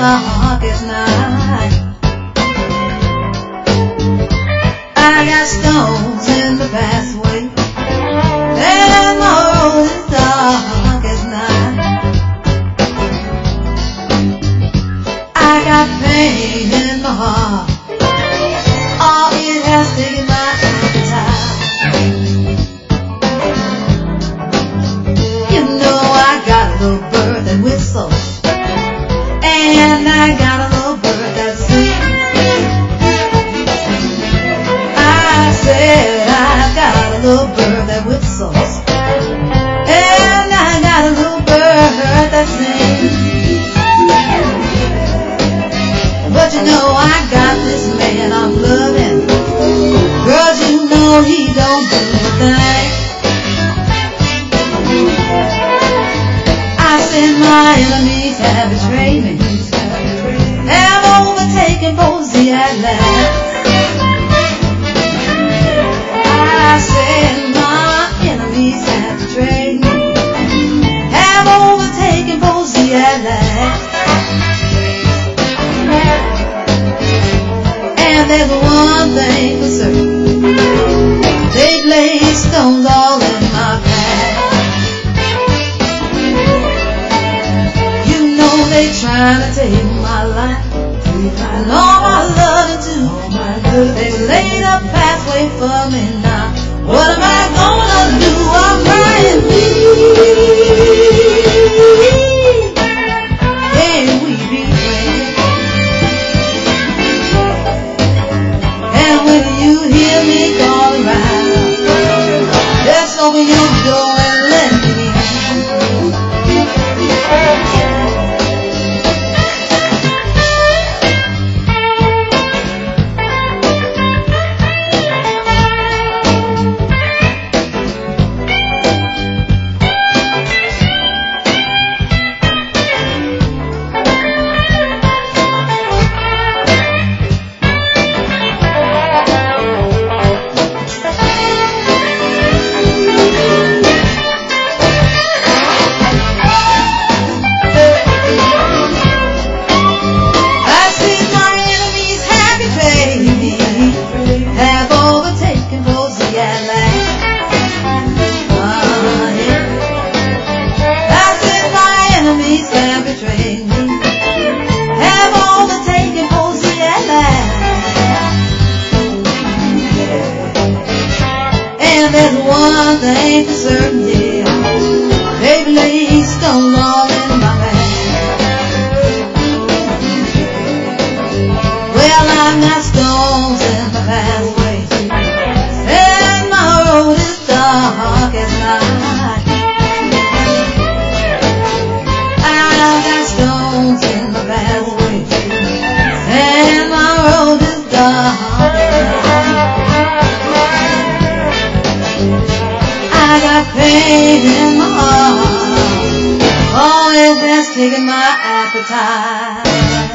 darkest night. I got stones in the pathway, and my road is dark as night. I got pain in my heart, oh, it has taken my appetite. You know I got a little bird that whistles, and I got a little bird that sings. I said I got a little bird that whistles, and I got a little bird that sings. But you know I got this man I'm loving, girl, you know he don't do a thing. I said my enemies have betrayed me, have overtaken Posey at last. I said my enemies have betrayed me, have overtaken Posey at last. And there's one thing for certain, they've laid stones all in my path. You know they trying to take my life, and all my love too. They've laid a pathway for me now. What am I gonna do? I'm crying. Can we be friends? And when you hear me call around, just open your door and let me in. There's one thing for certain, yeah, they've laid stones all in my path. Well, I've got stones in my pathway, and my road is dark as night. I've got stones in my pathway, and my road is dark as night. I got pain in my heart, oh, it has taken my appetite.